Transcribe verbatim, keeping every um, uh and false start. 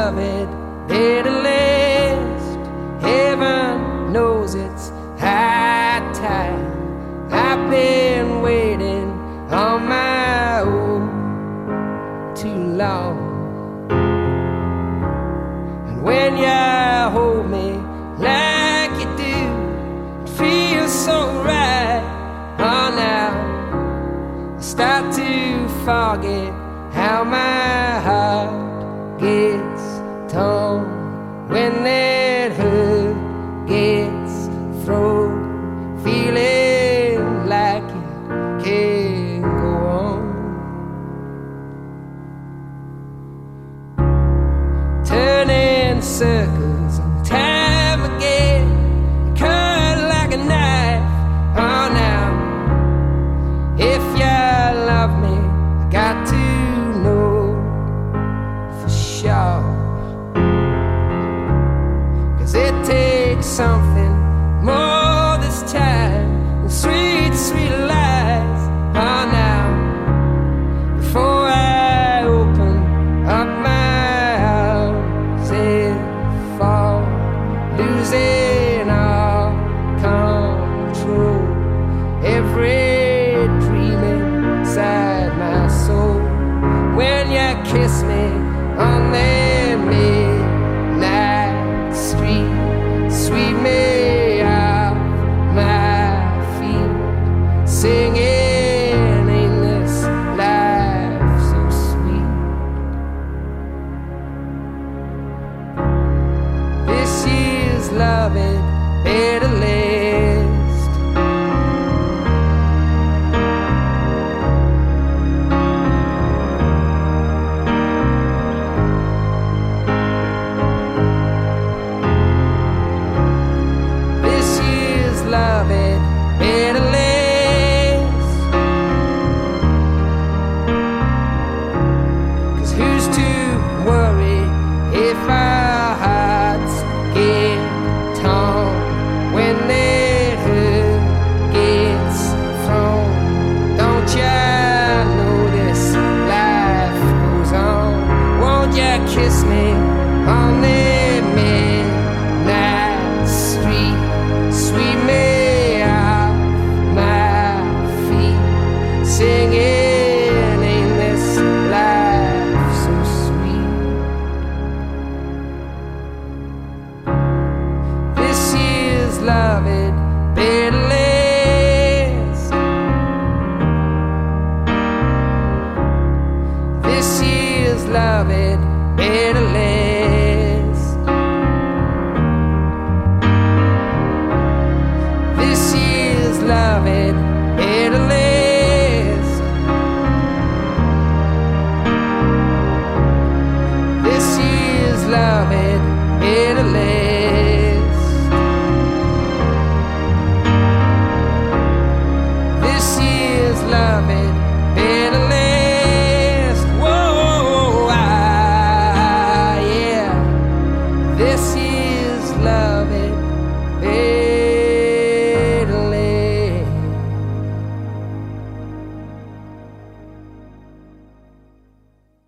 loved better last. Heaven knows it's high time. I've been waiting on my own too long. And when you hold me like you do, it feels so right. Oh, now I start to forget how my heart gets torn when that hurt gets thrown, feeling like it can't go on. Turning circles on time again, cut like a knife. Oh, now if you love me, I got to know for sure. 'Cause it takes something more this time than sweet, sweet lies. Oh, now before I open up my arms and fall, losing all control, every dream inside my soul. When you kiss me on that midnight street, sweep me off my feet, singing, ain't this life so sweet? This year's loving better last. This year's loving better last. 'Cause who's to worry if our hearts get torn when that hurt gets thrown? Don't you know this life goes on? Won't you kiss me on that midnight street, sweep me off my feet, singing, ain't this life so sweet? This year's loving better last. This year's loving better last.